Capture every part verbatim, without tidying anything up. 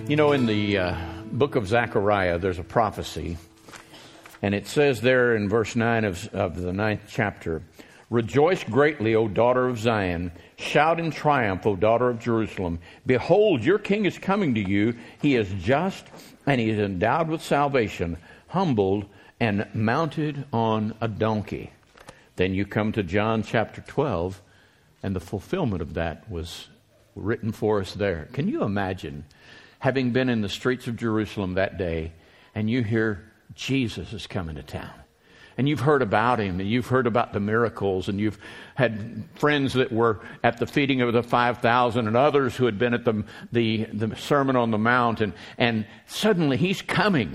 You know, in the uh, book of Zechariah, there's a prophecy, and it says there in verse nine of, of the ninth chapter, "Rejoice greatly, O daughter of Zion. Shout in triumph, O daughter of Jerusalem. Behold, your king is coming to you. He is just, and he is endowed with salvation, humbled and mounted on a donkey." Then you come to John chapter twelve, and the fulfillment of that was written for us there. Can you imagine having been in the streets of Jerusalem that day, and you hear Jesus is coming to town? And you've heard about him, and you've heard about the miracles, and you've had friends that were at the feeding of the five thousand, and others who had been at the the, the Sermon on the Mount, and, and suddenly he's coming.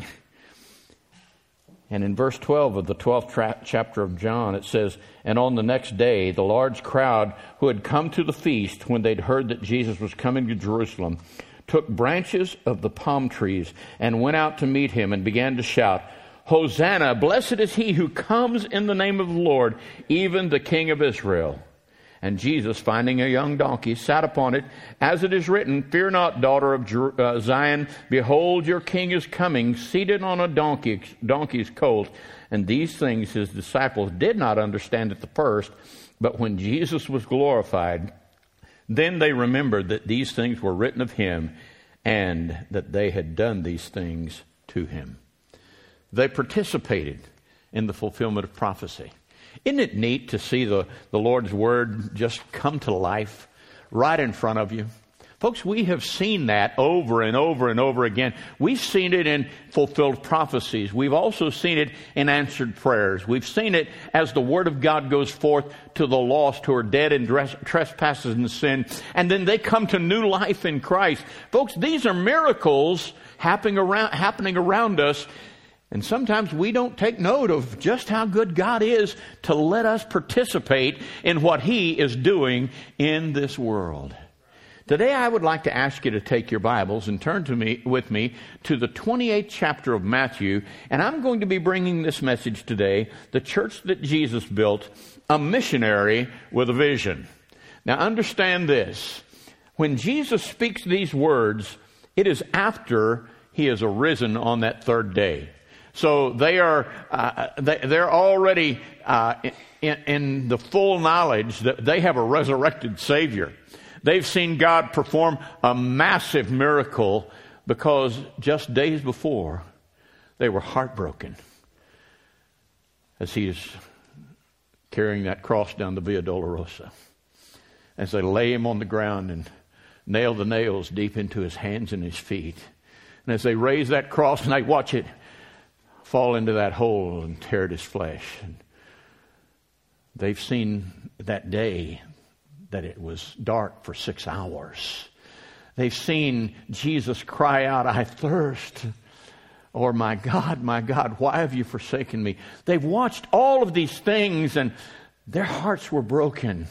And in verse twelve of the twelfth tra- chapter of John, it says, "And on the next day, the large crowd who had come to the feast when they'd heard that Jesus was coming to Jerusalem took branches of the palm trees and went out to meet him and began to shout, 'Hosanna, blessed is he who comes in the name of the Lord, even the King of Israel.' And Jesus, finding a young donkey, sat upon it, as it is written, 'Fear not, daughter of Jer- uh, Zion, behold, your king is coming, seated on a donkey, donkey's colt.' And these things his disciples did not understand at the first, but when Jesus was glorified, then they remembered that these things were written of him, and that they had done these things to him." They participated in the fulfillment of prophecy. Isn't it neat to see the, the Lord's Word just come to life right in front of you? Folks, we have seen that over and over and over again. We've seen it in fulfilled prophecies. We've also seen it in answered prayers. We've seen it as the Word of God goes forth to the lost who are dead in trespasses and sin, and then they come to new life in Christ. Folks, these are miracles happening around, happening around us. And sometimes we don't take note of just how good God is to let us participate in what He is doing in this world. Today I would like to ask you to take your Bibles and turn to me with me to the twenty-eighth chapter of Matthew, and I'm going to be bringing this message today, The Church That Jesus Built, a Missionary with a Vision. Now understand this. When Jesus speaks these words, it is after He has arisen on that third day. So they are uh, they, they're already uh, in, in the full knowledge that they have a resurrected Savior. They've seen God perform a massive miracle because just days before they were heartbroken as He is carrying that cross down the Via Dolorosa, as they lay Him on the ground and nail the nails deep into His hands and His feet. And as they raise that cross and they watch it fall into that hole and tear at His flesh. And they've seen that day that it was dark for six hours. They've seen Jesus cry out, "I thirst," or "My God, my God, why have you forsaken me?" They've watched all of these things and their hearts were broken.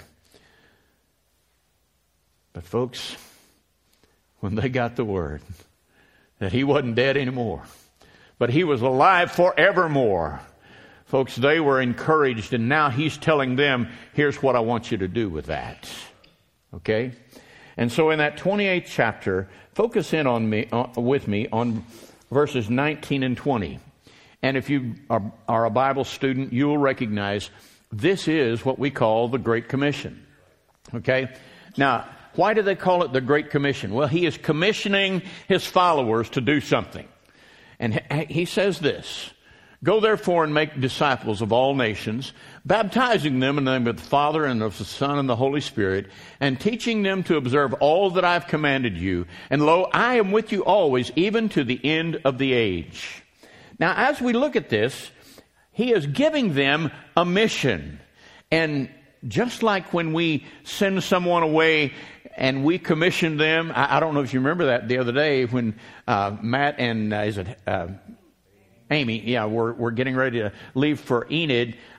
But folks, when they got the word that He wasn't dead anymore, but He was alive forevermore, folks, they were encouraged, and now He's telling them, here's what I want you to do with that. Okay? And so in that twenty-eighth chapter, focus in on me uh, with me on verses nineteen and twenty. And if you are, are a Bible student, you will recognize this is what we call the Great Commission. Okay? Now, why do they call it the Great Commission? Well, He is commissioning His followers to do something. And He says this: "Go therefore and make disciples of all nations, baptizing them in the name of the Father and of the Son and the Holy Spirit, and teaching them to observe all that I have commanded you. And lo, I am with you always, even to the end of the age." Now, as we look at this, He is giving them a mission. And just like when we send someone away and we commission them, I, I don't know if you remember that the other day when uh, Matt and uh, is it uh, Amy, yeah, we're we're getting ready to leave for Enid. I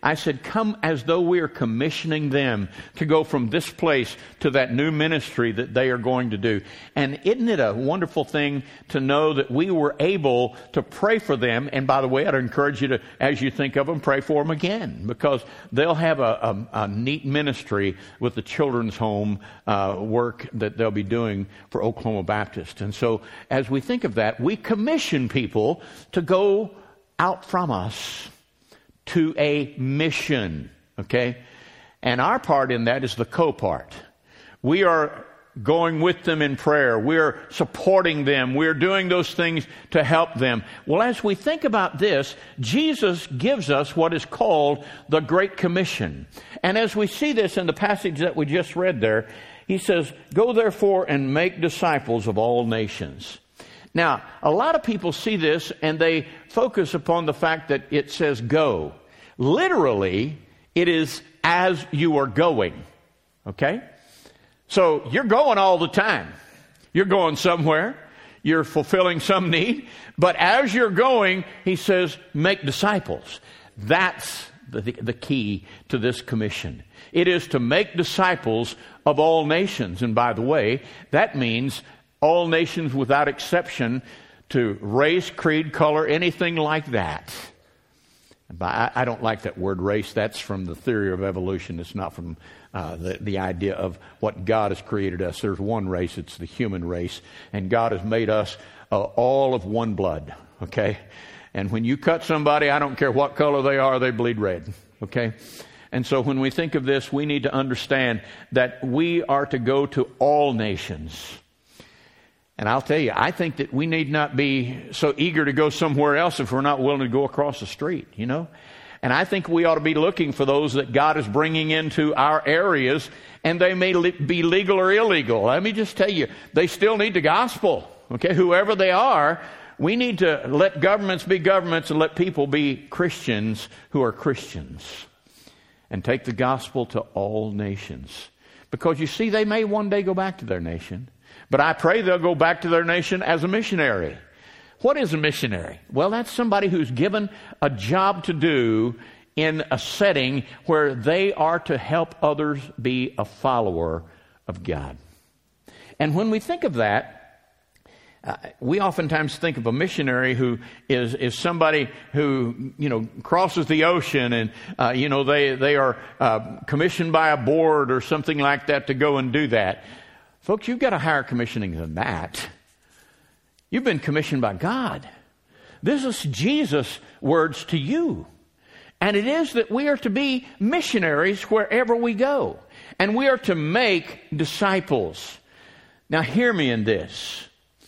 I said, come as though we are commissioning them to go from this place to that new ministry that they are going to do. And isn't it a wonderful thing to know that we were able to pray for them? And by the way, I'd encourage you to, as you think of them, pray for them again, because they'll have a, a, a neat ministry with the children's home uh, work that they'll be doing for Oklahoma Baptist. And so as we think of that, we commission people to go out from us to a mission, okay? And our part in that is the co-part. We are going with them in prayer. We're supporting them. We're doing those things to help them. Well, as we think about this, Jesus gives us what is called the Great Commission. And as we see this in the passage that we just read there, he says, go therefore and make disciples of all nations. Now, a lot of people see this and they focus upon the fact that it says go. Literally, it is as you are going. Okay? So you're going all the time. You're going somewhere. You're fulfilling some need. But as you're going, he says, make disciples. That's the, the key to this commission. It is to make disciples of all nations. And by the way, that means all nations without exception, to race, creed, color, anything like that. But I don't like that word race. That's from the theory of evolution. It's not from uh, the, the idea of what God has created us. There's one race. It's the human race. And God has made us uh, all of one blood. Okay? And when you cut somebody, I don't care what color they are, they bleed red. Okay? And so when we think of this, we need to understand that we are to go to all nations. And I'll tell you, I think that we need not be so eager to go somewhere else if we're not willing to go across the street, you know. And I think we ought to be looking for those that God is bringing into our areas, and they may le- be legal or illegal. Let me just tell you, they still need the gospel, okay? Whoever they are, we need to let governments be governments and let people be Christians who are Christians, and take the gospel to all nations. Because you see, they may one day go back to their nation. But I pray they'll go back to their nation as a missionary. What is a missionary? Well, that's somebody who's given a job to do in a setting where they are to help others be a follower of God. And when we think of that, uh, we oftentimes think of a missionary who is, is somebody who, you know, crosses the ocean and, uh, you know, they, they are uh, commissioned by a board or something like that to go and do that. Folks, you've got a higher commissioning than that. You've been commissioned by God. This is Jesus' words to you. And it is that we are to be missionaries wherever we go. And we are to make disciples. Now hear me in this.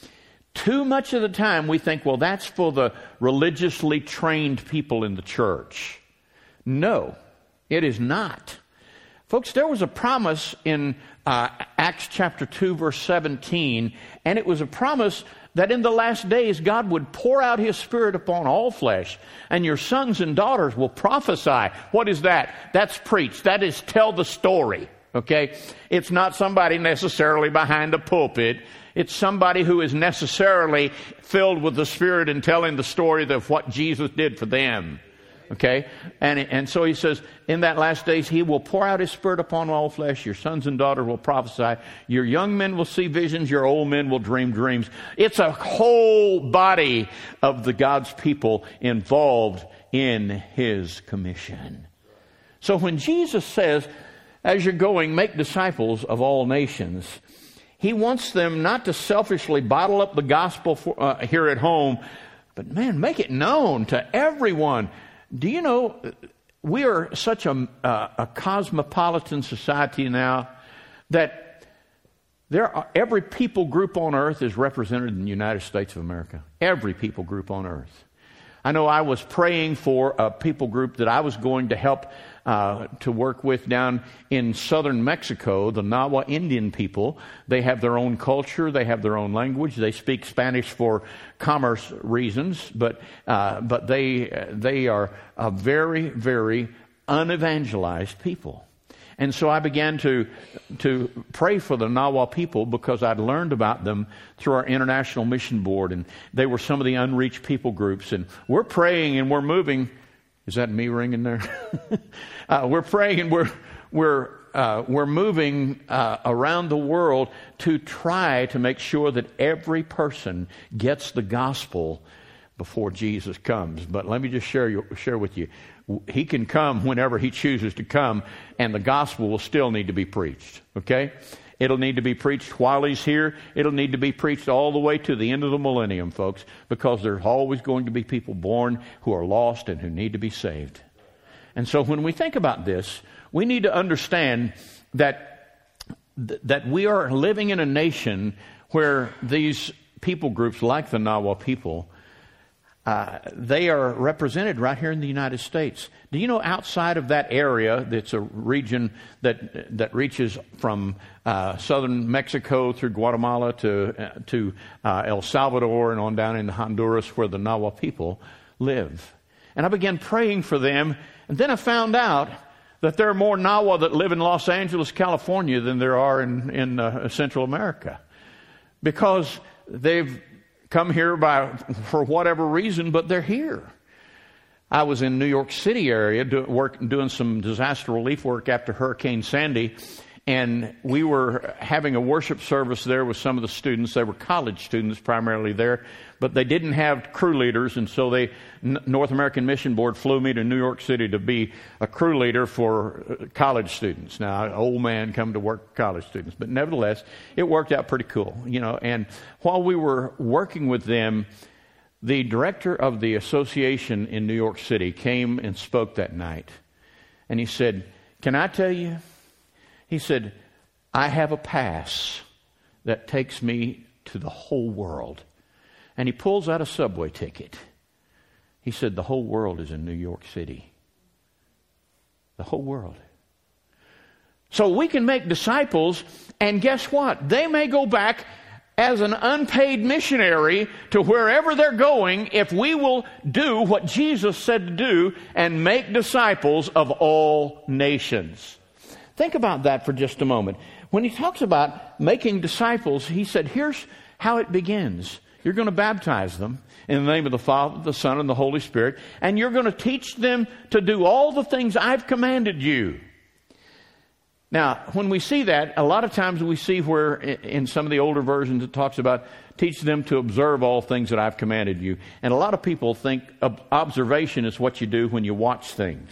Too much of the time we think, well, that's for the religiously trained people in the church. No, it is not. Folks, there was a promise in uh, Acts chapter two, verse seventeen, and it was a promise that in the last days God would pour out His Spirit upon all flesh, and your sons and daughters will prophesy. What is that? That's preach. That is tell the story, okay? It's not somebody necessarily behind a pulpit. It's somebody who is necessarily filled with the Spirit and telling the story of what Jesus did for them. Okay? And and so he says, in that last days, He will pour out His Spirit upon all flesh. Your sons and daughters will prophesy. Your young men will see visions. Your old men will dream dreams. It's a whole body of the God's people involved in His commission. So when Jesus says, as you're going, make disciples of all nations, He wants them not to selfishly bottle up the gospel for, uh, here at home, but man, make it known to everyone. Do you know, we are such a, uh, a cosmopolitan society now that there are, every people group on earth is represented in the United States of America. Every people group on earth. I know I was praying for a people group that I was going to help uh, to work with down in southern Mexico, the Nahua Indian people. They have their own culture. They have their own language. They speak Spanish for commerce reasons, but uh, but they they are a very, very unevangelized people. And so I began to to pray for the Nahua people because I'd learned about them through our International Mission Board, and they were some of the unreached people groups. And we're praying and we're moving. Is that me ringing there? uh, we're praying and we're we're uh, we're moving uh, around the world to try to make sure that every person gets the gospel before Jesus comes. But let me just share you, share with you, he can come whenever he chooses to come, and the gospel will still need to be preached. Okay? It'll need to be preached while he's here. It'll need to be preached all the way to the end of the millennium, folks, because there's always going to be people born who are lost and who need to be saved. And so when we think about this, we need to understand that that we are living in a nation where these people groups, like the Nahua people, Uh, they are represented right here in the United States. Do you know outside of that area, that's a region that that reaches from uh, southern Mexico through Guatemala to uh, to uh, El Salvador and on down into Honduras, where the Nahua people live? And I began praying for them, and then I found out that there are more Nahua that live in Los Angeles, California, than there are in in uh, Central America, because they've come here by for whatever reason, but they're here. I was in New York City area do, work, doing some disaster relief work after Hurricane Sandy, and we were having a worship service there with some of the students. They were college students primarily there, but they didn't have crew leaders, and so they North American Mission Board flew me to New York City to be a crew leader for college students. Now, an old man come to work with college students, but nevertheless, it worked out pretty cool, you know. And while we were working with them, the director of the association in New York City came and spoke that night, and he said, "Can I tell you?" He said, "I have a pass that takes me to the whole world." And he pulls out a subway ticket. He said, "The whole world is in New York City." The whole world. So we can make disciples, and guess what? They may go back as an unpaid missionary to wherever they're going if we will do what Jesus said to do and make disciples of all nations. Think about that for just a moment. When he talks about making disciples, he said, here's how it begins. You're going to baptize them in the name of the Father, the Son, and the Holy Spirit, and you're going to teach them to do all the things I've commanded you. Now, when we see that, a lot of times we see where in some of the older versions it talks about teach them to observe all things that I've commanded you. And a lot of people think observation is what you do when you watch things.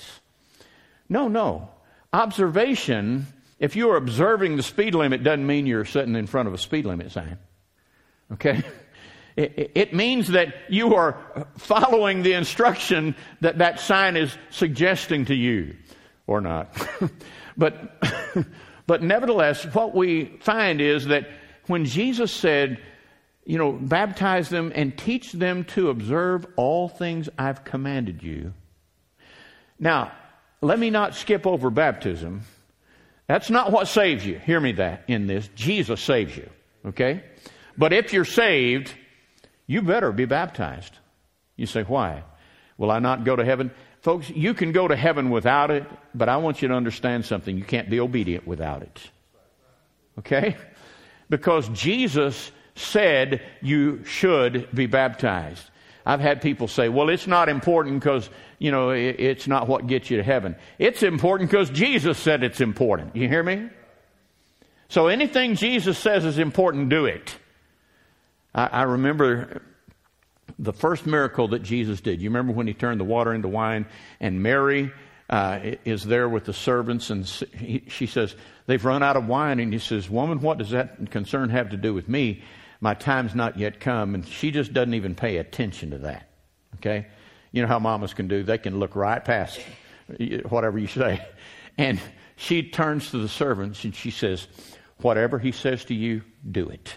No, no. Observation, if you're observing the speed limit, doesn't mean you're sitting in front of a speed limit sign. Okay? It, it means that you are following the instruction that that sign is suggesting to you, or not. But, but nevertheless, what we find is that when Jesus said, you know, baptize them and teach them to observe all things I've commanded you. Now, let me not skip over baptism. That's not what saves you. Hear me that in this. Jesus saves you. Okay? But if you're saved, you better be baptized. You say, why? Will I not go to heaven? Folks, you can go to heaven without it, but I want you to understand something. You can't be obedient without it. Okay? Because Jesus said you should be baptized. I've had people say, well, it's not important because, you know, it's not what gets you to heaven. It's important because Jesus said it's important. You hear me? So anything Jesus says is important, do it. I, I remember the first miracle that Jesus did. You remember when he turned the water into wine, and Mary uh, is there with the servants, and he, she says, they've run out of wine. And he says, woman, what does that concern have to do with me? My time's not yet come. And she just doesn't even pay attention to that. Okay? You know how mamas can do. They can look right past whatever you say. And she turns to the servants and she says, whatever he says to you, do it.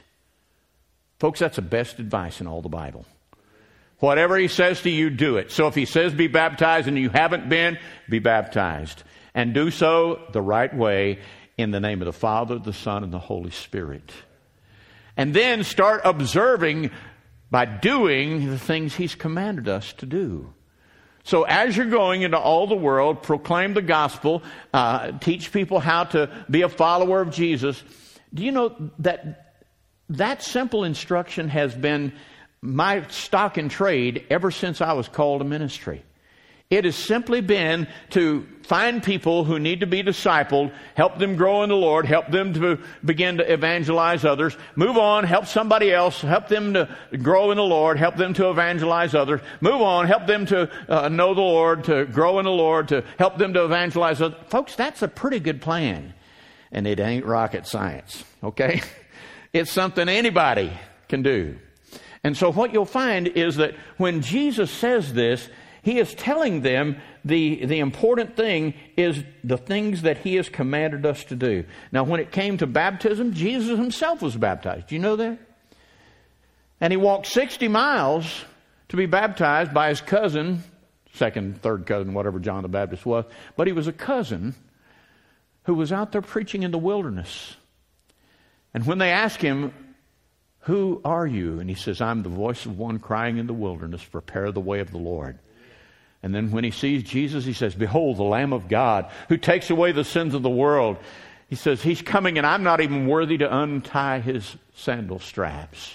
Folks, that's the best advice in all the Bible. Whatever he says to you, do it. So if he says be baptized and you haven't been, be baptized. And do so the right way in the name of the Father, the Son, and the Holy Spirit. And then start observing by doing the things he's commanded us to do. So as you're going into all the world, proclaim the gospel, uh, teach people how to be a follower of Jesus. Do you know that that simple instruction has been my stock in trade ever since I was called to ministry? It has simply been to find people who need to be discipled, help them grow in the Lord, help them to begin to evangelize others, move on, help somebody else, help them to grow in the Lord, help them to evangelize others, move on, help them to uh, know the Lord, to grow in the Lord, to help them to evangelize others. Folks, that's a pretty good plan. And it ain't rocket science, okay? It's something anybody can do. And so what you'll find is that when Jesus says this, He is telling them the, the important thing is the things that He has commanded us to do. Now, when it came to baptism, Jesus Himself was baptized. Do you know that? And He walked sixty miles to be baptized by His cousin, second, third cousin, whatever John the Baptist was. But he was a cousin who was out there preaching in the wilderness. And when they asked him, "Who are you?" and he says, "I'm the voice of one crying in the wilderness, prepare the way of the Lord." And then when he sees Jesus, he says, "Behold, the Lamb of God who takes away the sins of the world." He says, He's coming and I'm not even worthy to untie His sandal straps.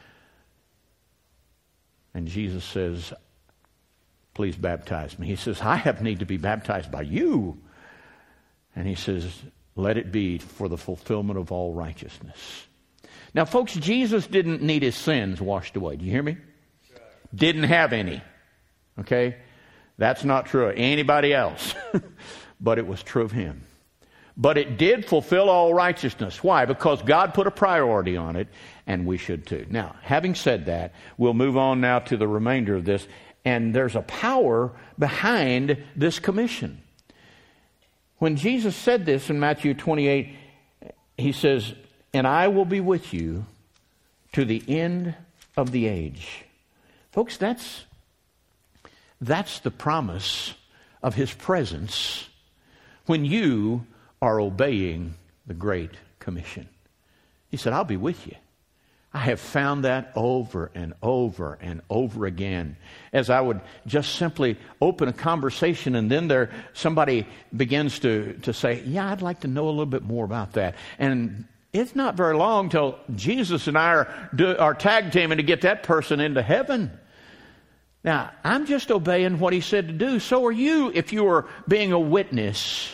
And Jesus says, "Please baptize me." He says, "I have need to be baptized by you." And He says, "Let it be for the fulfillment of all righteousness." Now, folks, Jesus didn't need His sins washed away. Do you hear me? Didn't have any. Okay? That's not true of anybody else. But it was true of Him. But it did fulfill all righteousness. Why? Because God put a priority on it, and we should too. Now, having said that, we'll move on now to the remainder of this. And there's a power behind this commission. When Jesus said this in Matthew twenty-eight, He says, "And I will be with you to the end of the age." Folks, that's that's the promise of His presence when you are obeying the Great Commission. He said, "I'll be with you." I have found that over and over and over again. As I would just simply open a conversation and then there somebody begins to, to say, "Yeah, I'd like to know a little bit more about that." And it's not very long till Jesus and I are, do, are tag teaming to get that person into heaven. Now, I'm just obeying what He said to do. So are you if you are being a witness.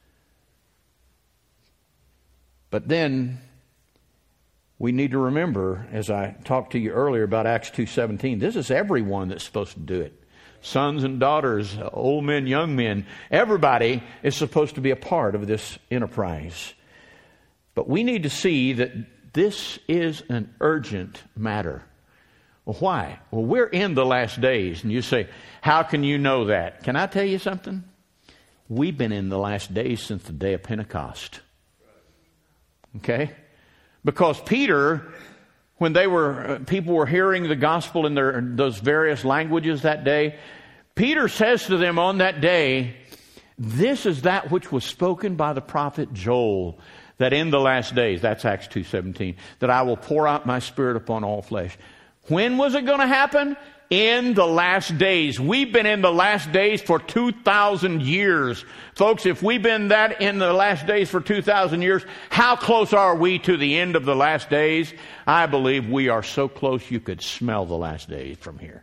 But then we need to remember, as I talked to you earlier about Acts two seventeen, this is everyone that's supposed to do it. Sons and daughters, old men, young men, everybody is supposed to be a part of this enterprise. But we need to see that this is an urgent matter. Well, why? Well, we're in the last days. And you say, "How can you know that?" Can I tell you something? We've been in the last days since the day of Pentecost. Okay? Because Peter, when they were, uh, people were hearing the gospel in their those various languages that day, Peter says to them on that day, "This is that which was spoken by the prophet Joel, that in the last days," that's Acts two seventeen, "that I will pour out my Spirit upon all flesh." When was it going to happen? In the last days. We've been in the last days for two thousand years. Folks, if we've been that in the last days for two thousand years, how close are we to the end of the last days? I believe we are so close you could smell the last days from here.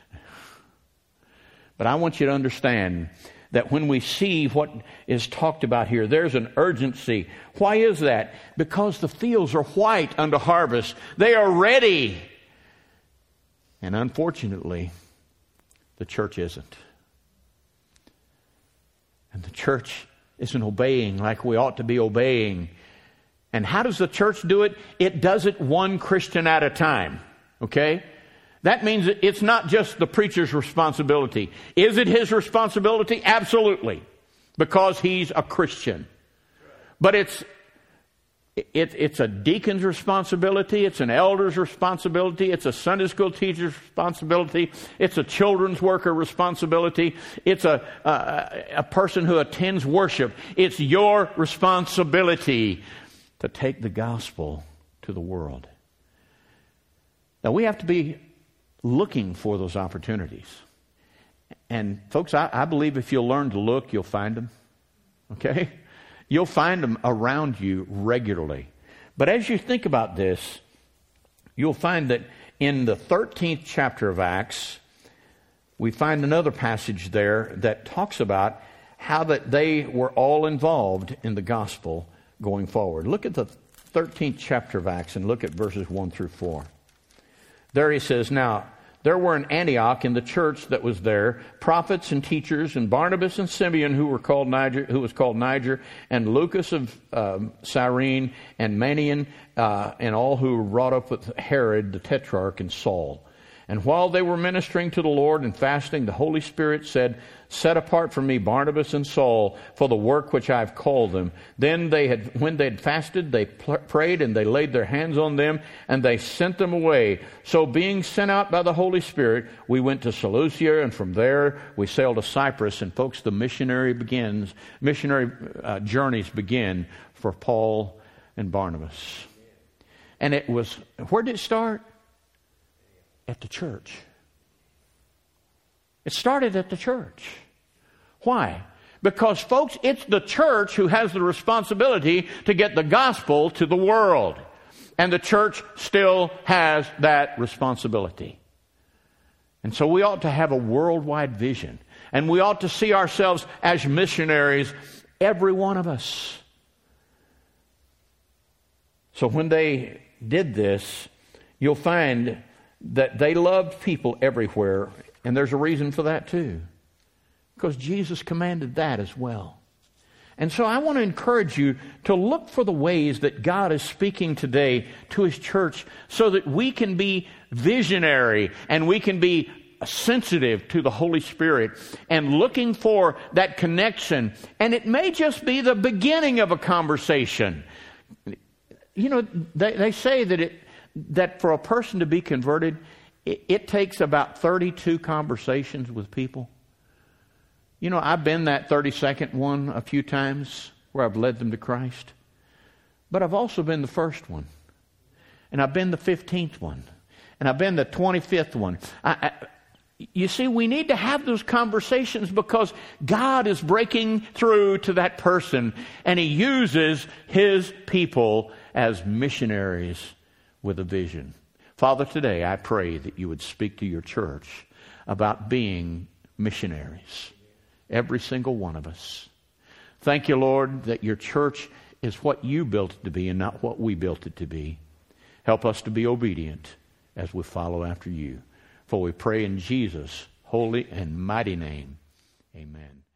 But I want you to understand that when we see what is talked about here, there's an urgency. Why is that? Because the fields are white unto harvest. They are ready. And unfortunately, the church isn't. And the church isn't obeying like we ought to be obeying. And how does the church do it? It does it one Christian at a time. Okay? That means that it's not just the preacher's responsibility. Is it his responsibility? Absolutely. Because he's a Christian. But it's It, it's a deacon's responsibility. It's an elder's responsibility. It's a Sunday school teacher's responsibility. It's a children's worker responsibility. It's a, a, a person who attends worship. It's your responsibility to take the gospel to the world. Now, we have to be looking for those opportunities. And folks, I, I believe if you'll learn to look, you'll find them. Okay? You'll find them around you regularly. But as you think about this, you'll find that in the thirteenth chapter of Acts, we find another passage there that talks about how that they were all involved in the gospel going forward. Look at the thirteenth chapter of Acts and look at verses one through four. There he says, "Now there were in Antioch in the church that was there prophets and teachers, and Barnabas and Simeon, who were called Niger, who was called Niger, and Lucas of um, Cyrene, and Manaen, uh, and all who were brought up with Herod the Tetrarch, and Saul. And while they were ministering to the Lord and fasting, the Holy Spirit said, 'Set apart for me Barnabas and Saul for the work which I have called them.' Then they had, when they had fasted, they pl- prayed and they laid their hands on them and they sent them away. So being sent out by the Holy Spirit, we went to Seleucia, and from there we sailed to Cyprus." And folks, the missionary begins, missionary uh, journeys begin for Paul and Barnabas. And it was, where did it start? At the church. It started at the church. Why? Because, folks, it's the church who has the responsibility to get the gospel to the world. And the church still has that responsibility. And so we ought to have a worldwide vision. And we ought to see ourselves as missionaries, every one of us. So when they did this, you'll find that they loved people everywhere, and there's a reason for that too, because Jesus commanded that as well. And so I want to encourage you to look for the ways that God is speaking today to His church so that we can be visionary and we can be sensitive to the Holy Spirit and looking for that connection. And it may just be the beginning of a conversation. You know, they, they say that it that for a person to be converted, it, it takes about thirty-two conversations with people. You know, I've been that thirty-second one a few times where I've led them to Christ. But I've also been the first one. And I've been the fifteenth one. And I've been the twenty-fifth one. I, I, you see, we need to have those conversations because God is breaking through to that person, and He uses His people as missionaries with a vision. Father, today I pray that you would speak to your church about being missionaries. Every single one of us. Thank you, Lord, that your church is what you built it to be and not what we built it to be. Help us to be obedient as we follow after you. For we pray in Jesus' holy and mighty name. Amen.